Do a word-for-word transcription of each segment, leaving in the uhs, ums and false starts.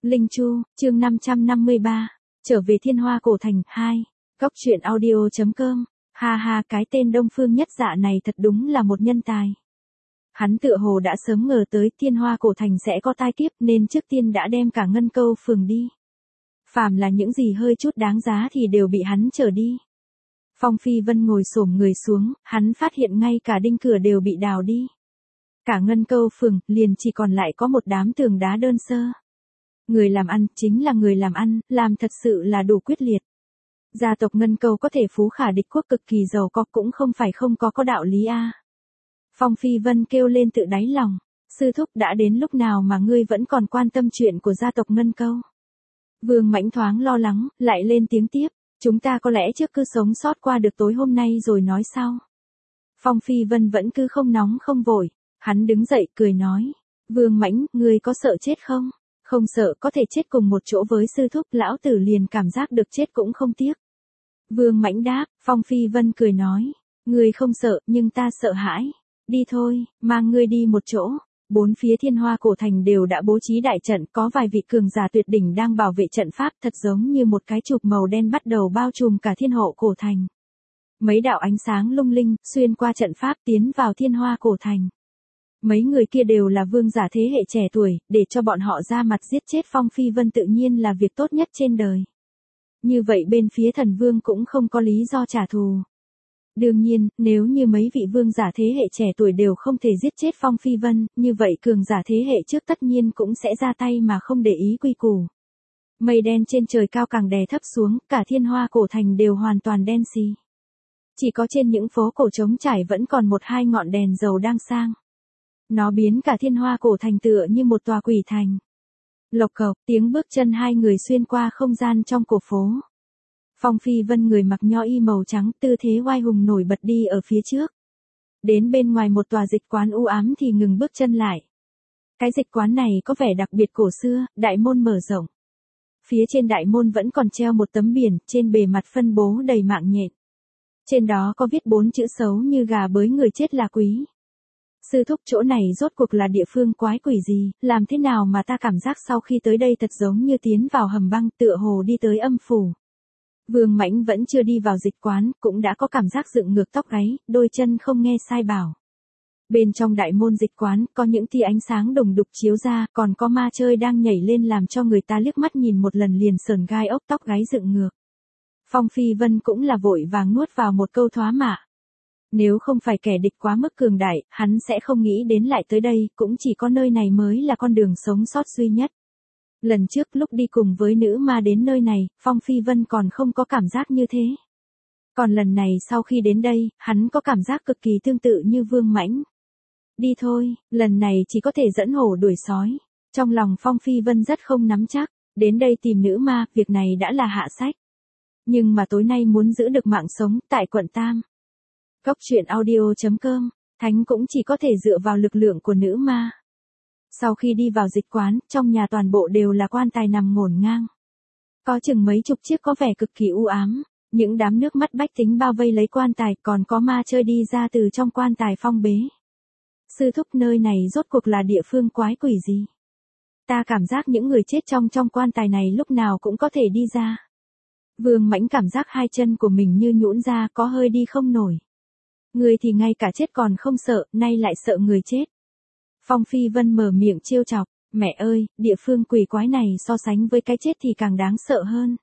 Linh Chu, chương năm trăm năm mươi ba, trở về Thiên Hoa Cổ Thành, hai, góc truyện audio chấm com, ha ha cái tên Đông Phương Nhất Dạ này thật đúng là một nhân tài. Hắn tựa hồ đã sớm ngờ tới Thiên Hoa Cổ Thành sẽ có tai kiếp nên trước tiên đã đem cả Ngân Câu phường đi. Phàm là những gì hơi chút đáng giá thì đều bị hắn trở đi. Phong Phi Vân ngồi xổm người xuống, hắn phát hiện ngay cả đinh cửa đều bị đào đi. Cả Ngân Câu phường liền chỉ còn lại có một đám tường đá đơn sơ. Người làm ăn chính là người làm ăn, làm thật sự là đủ quyết liệt. Gia tộc Ngân Câu có thể phú khả địch quốc cực kỳ giàu có cũng không phải không có có đạo lý a. Phong Phi Vân kêu lên tự đáy lòng, sư thúc đã đến lúc nào mà ngươi vẫn còn quan tâm chuyện của gia tộc Ngân Câu. Vương Mãnh thoáng lo lắng, lại lên tiếng tiếp, chúng ta có lẽ trước cứ sống sót qua được tối hôm nay rồi nói sau. Phong Phi Vân vẫn cứ không nóng không vội, hắn đứng dậy cười nói, Vương Mãnh, ngươi có sợ chết không? Không sợ, có thể chết cùng một chỗ với sư thúc, lão tử liền cảm giác được chết cũng không tiếc. Vương Mãnh đáp, Phong Phi Vân cười nói, ngươi không sợ, nhưng ta sợ hãi. Đi thôi, mang ngươi đi một chỗ. Bốn phía Thiên Hoa Cổ Thành đều đã bố trí đại trận, có vài vị cường giả tuyệt đỉnh đang bảo vệ trận pháp, thật giống như một cái chùp màu đen bắt đầu bao trùm cả Thiên Hộ Cổ Thành. Mấy đạo ánh sáng lung linh, xuyên qua trận pháp tiến vào Thiên Hoa Cổ Thành. Mấy người kia đều là vương giả thế hệ trẻ tuổi, để cho bọn họ ra mặt giết chết Phong Phi Vân tự nhiên là việc tốt nhất trên đời. Như vậy bên phía thần vương cũng không có lý do trả thù. Đương nhiên, nếu như mấy vị vương giả thế hệ trẻ tuổi đều không thể giết chết Phong Phi Vân, như vậy cường giả thế hệ trước tất nhiên cũng sẽ ra tay mà không để ý quy củ. Mây đen trên trời cao càng đè thấp xuống, cả Thiên Hoa Cổ Thành đều hoàn toàn đen xì. Chỉ có trên những phố cổ trống trải vẫn còn một hai ngọn đèn dầu đang sang. Nó biến cả Thiên Hoa Cổ Thành tựa như một tòa quỷ thành. Lộc cộc, tiếng bước chân hai người xuyên qua không gian trong cổ phố. Phong Phi Vân người mặc nho y màu trắng, tư thế oai hùng nổi bật đi ở phía trước. Đến bên ngoài một tòa dịch quán u ám thì ngừng bước chân lại. Cái dịch quán này có vẻ đặc biệt cổ xưa, đại môn mở rộng. Phía trên đại môn vẫn còn treo một tấm biển, trên bề mặt phân bố đầy mạng nhện. Trên đó có viết bốn chữ xấu như gà bới người chết là quý. Sư thúc, chỗ này rốt cuộc là địa phương quái quỷ gì, làm thế nào mà ta cảm giác sau khi tới đây thật giống như tiến vào hầm băng, tựa hồ đi tới âm phủ. Vương Mãnh vẫn chưa đi vào dịch quán, cũng đã có cảm giác dựng ngược tóc gáy, đôi chân không nghe sai bảo. Bên trong đại môn dịch quán, có những tia ánh sáng đùng đục chiếu ra, còn có ma chơi đang nhảy lên làm cho người ta liếc mắt nhìn một lần liền sờn gai ốc, tóc gáy dựng ngược. Phong Phi Vân cũng là vội vàng nuốt vào một câu thoá mạ. Nếu không phải kẻ địch quá mức cường đại, hắn sẽ không nghĩ đến lại tới đây, cũng chỉ có nơi này mới là con đường sống sót duy nhất. Lần trước lúc đi cùng với nữ ma đến nơi này, Phong Phi Vân còn không có cảm giác như thế. Còn lần này sau khi đến đây, hắn có cảm giác cực kỳ tương tự như Vương Mãnh. Đi thôi, lần này chỉ có thể dẫn hổ đuổi sói. Trong lòng Phong Phi Vân rất không nắm chắc, đến đây tìm nữ ma, việc này đã là hạ sách. Nhưng mà tối nay muốn giữ được mạng sống, tại quận Tam. Góc truyện audio chấm com, Thánh cũng chỉ có thể dựa vào lực lượng của nữ ma. Sau khi đi vào dịch quán, trong nhà toàn bộ đều là quan tài nằm ngổn ngang. Có chừng mấy chục chiếc có vẻ cực kỳ u ám, những đám nước mắt bách tính bao vây lấy quan tài, còn có ma chơi đi ra từ trong quan tài phong bế. Sư thúc, nơi này rốt cuộc là địa phương quái quỷ gì? Ta cảm giác những người chết trong trong quan tài này lúc nào cũng có thể đi ra. Vương Mãnh cảm giác hai chân của mình như nhũn ra, có hơi đi không nổi. Người thì ngay cả chết còn không sợ, nay lại sợ người chết. Phong Phi Vân mở miệng trêu chọc, mẹ ơi, địa phương quỷ quái này so sánh với cái chết thì càng đáng sợ hơn.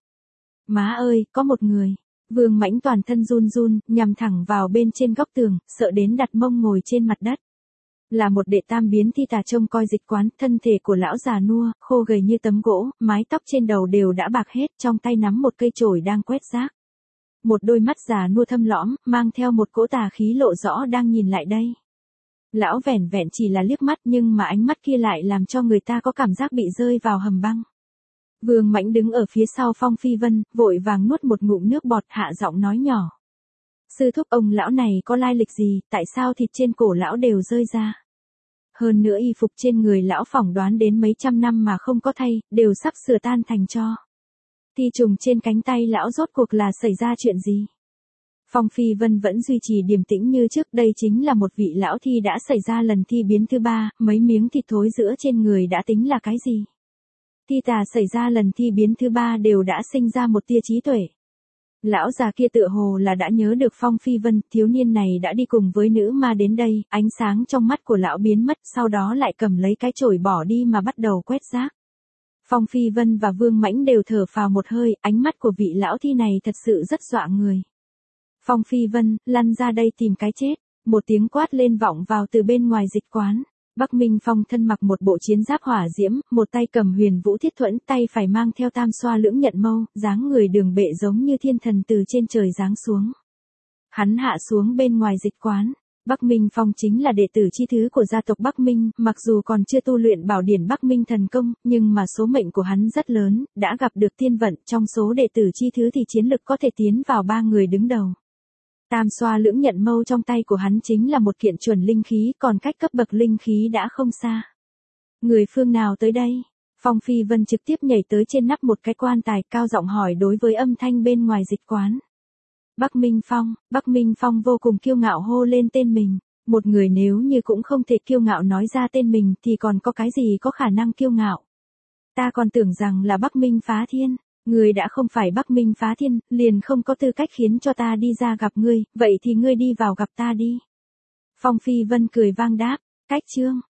Má ơi, có một người. Vương Mãnh toàn thân run run, nhằm thẳng vào bên trên góc tường, sợ đến đặt mông ngồi trên mặt đất. Là một đệ tam biến thi tà trông coi dịch quán, thân thể của lão già nua, khô gầy như tấm gỗ, mái tóc trên đầu đều đã bạc hết, trong tay nắm một cây chổi đang quét rác. Một đôi mắt già nua thâm lõm, mang theo một cỗ tà khí lộ rõ đang nhìn lại đây. Lão vẻn vẹn chỉ là liếc mắt nhưng mà ánh mắt kia lại làm cho người ta có cảm giác bị rơi vào hầm băng. Vương Mãnh đứng ở phía sau Phong Phi Vân, vội vàng nuốt một ngụm nước bọt, hạ giọng nói nhỏ. Sư thúc, ông lão này có lai lịch gì, tại sao thịt trên cổ lão đều rơi ra? Hơn nữa y phục trên người lão phỏng đoán đến mấy trăm năm mà không có thay, đều sắp sửa tan thành tro. Ti trùng trên cánh tay lão rốt cuộc là xảy ra chuyện gì? Phong Phi Vân vẫn duy trì điềm tĩnh như trước, đây chính là một vị lão thi đã xảy ra lần thi biến thứ ba, mấy miếng thịt thối giữa trên người đã tính là cái gì? Thi tà xảy ra lần thi biến thứ ba đều đã sinh ra một tia trí tuệ. Lão già kia tựa hồ là đã nhớ được Phong Phi Vân, thiếu niên này đã đi cùng với nữ ma đến đây, ánh sáng trong mắt của lão biến mất, sau đó lại cầm lấy cái chổi bỏ đi mà bắt đầu quét rác. Phong Phi Vân và Vương Mãnh đều thở phào một hơi, ánh mắt của vị lão thi này thật sự rất dọa người. Phong Phi Vân, lăn ra đây tìm cái chết, một tiếng quát lên vọng vào từ bên ngoài dịch quán. Bắc Minh Phong thân mặc một bộ chiến giáp hỏa diễm, một tay cầm huyền vũ thiết thuẫn, tay phải mang theo tam xoa lưỡng nhận mâu, dáng người đường bệ giống như thiên thần từ trên trời giáng xuống. Hắn hạ xuống bên ngoài dịch quán. Bắc Minh Phong chính là đệ tử chi thứ của gia tộc Bắc Minh, mặc dù còn chưa tu luyện bảo điển Bắc Minh thần công, nhưng mà số mệnh của hắn rất lớn, đã gặp được thiên vận, trong số đệ tử chi thứ thì chiến lực có thể tiến vào ba người đứng đầu. Tam xoa lưỡng nhận mâu trong tay của hắn chính là một kiện chuẩn linh khí, còn cách cấp bậc linh khí đã không xa. Người phương nào tới đây? Phong Phi Vân trực tiếp nhảy tới trên nắp một cái quan tài, cao giọng hỏi đối với âm thanh bên ngoài dịch quán. Bắc Minh Phong, Bắc Minh Phong vô cùng kiêu ngạo hô lên tên mình. Một người nếu như cũng không thể kiêu ngạo nói ra tên mình thì còn có cái gì có khả năng kiêu ngạo. Ta còn tưởng rằng là Bắc Minh Phá Thiên. Ngươi đã không phải Bắc Minh Phá Thiên, liền không có tư cách khiến cho ta đi ra gặp ngươi, vậy thì ngươi đi vào gặp ta đi. Phong Phi Vân cười vang đáp, cách chương,